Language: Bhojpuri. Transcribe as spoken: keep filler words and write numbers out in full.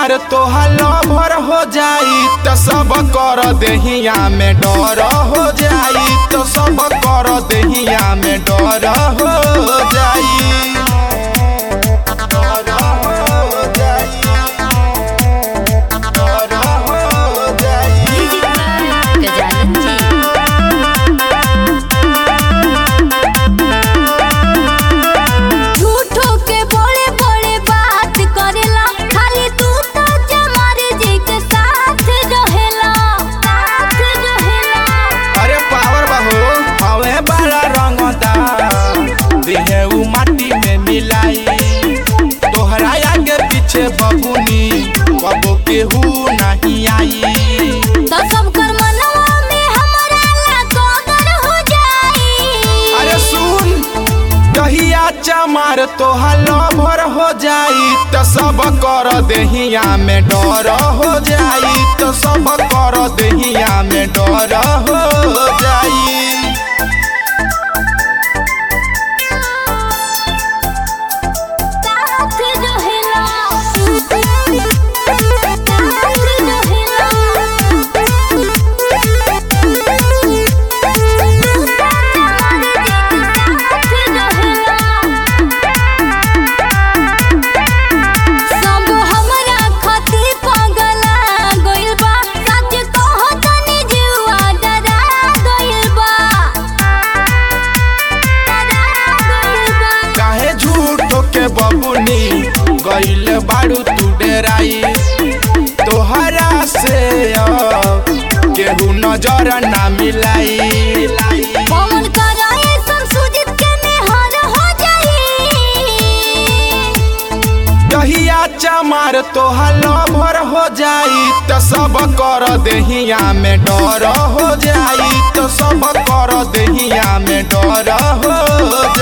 चमार तोहार भर हो जाई तो सब कर देहिया में डर हो जाई तो सब कर देहिया में डर हो जाई। माटी में मिलाई तोहरा आगे पीछे बबुनी कबो केहू नहीं आई तो सब कर मनवा में हमरा ला गोगर हो जाई। अरे सुन दहिया चमार तोहार भर हो जाई तो सब कर देहिया में डर हो जाई तो सब कर देहिया में डर हो जाई। बबुनी गइल बाड़ू तू डेराई तोहरा से केहू नजर ना मिलाई पवन कराए संसुजित के मेहर हो जाई। दहिया चमार तोहार भर हो जाई तो सब कर देहिया में डर हो जाई तो सब कर देहिया में डर हो